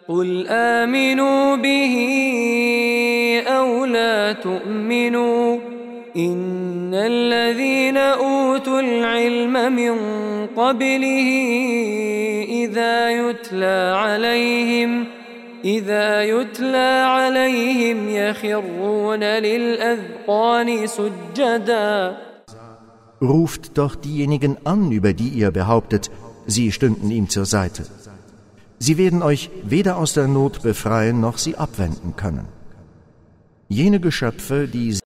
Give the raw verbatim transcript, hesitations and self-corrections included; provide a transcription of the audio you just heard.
قل آمنوا به أو لا تؤمنوا إن الذين أوتوا العلم من قبله إذا يتلى عليهم إذا يتلى عليهم يخرون للأذقان سجدا. Ruft doch diejenigen an, über die ihr behauptet, sie stünden ihm zur Seite. Sie werden euch weder aus der Not befreien, noch sie abwenden können. Jene Geschöpfe, die